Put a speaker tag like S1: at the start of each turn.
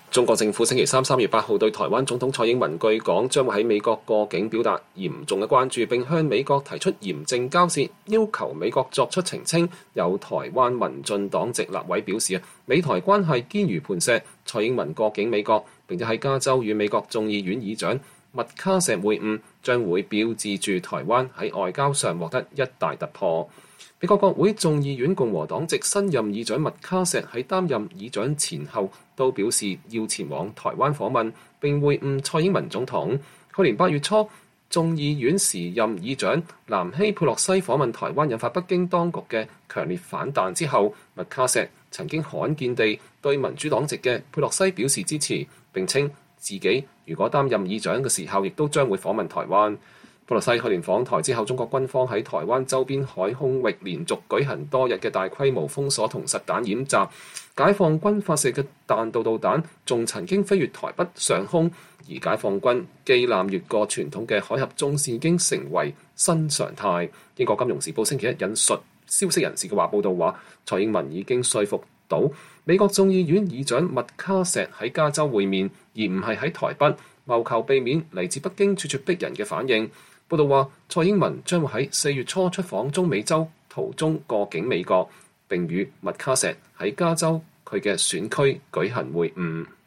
S1: 中國政府星期三3月8號對台灣總統蔡英文據講將會喺美國過境表達嚴重嘅關注，並向美國提出嚴正交涉，要求美國作出澄清。有台灣民進黨籍立委表示美台關係堅如磐石。蔡英文過境美國，並且喺加州與美國眾議院議長麥卡錫會晤，將會標誌住台灣喺外交上獲得一大突破。美國國會眾議院共和黨籍新任議長麥卡錫喺擔任議長前後都表示要前往台灣訪問並會晤蔡英文總統。去年8月初，眾議院時任議長南希佩洛西訪問台灣，引發北京當局嘅強烈反彈之後，麥卡錫曾經罕見地對民主黨籍嘅佩洛西表示支持，並稱自己如果擔任議長嘅時候，亦都將會訪問台灣。佩洛西去年訪台之後，中國軍方喺台灣周邊海空域連續舉行多日嘅大規模封鎖同實彈演習，解放軍發射嘅彈道導彈仲曾經飛越台北上空，而解放軍機艦越過傳統嘅海峽中線已經成為新常態。英國金融時報星期一引述消息人士嘅話報道話，蔡英文已經說服到美國眾議院議長麥卡錫喺加州會面，而唔係喺台北，謀求避免嚟自北京咄咄逼人嘅反應。報道話，蔡英文將會喺4月初出訪中美洲，途中過境美國，並與麥卡錫喺加州佢嘅選區舉行會晤。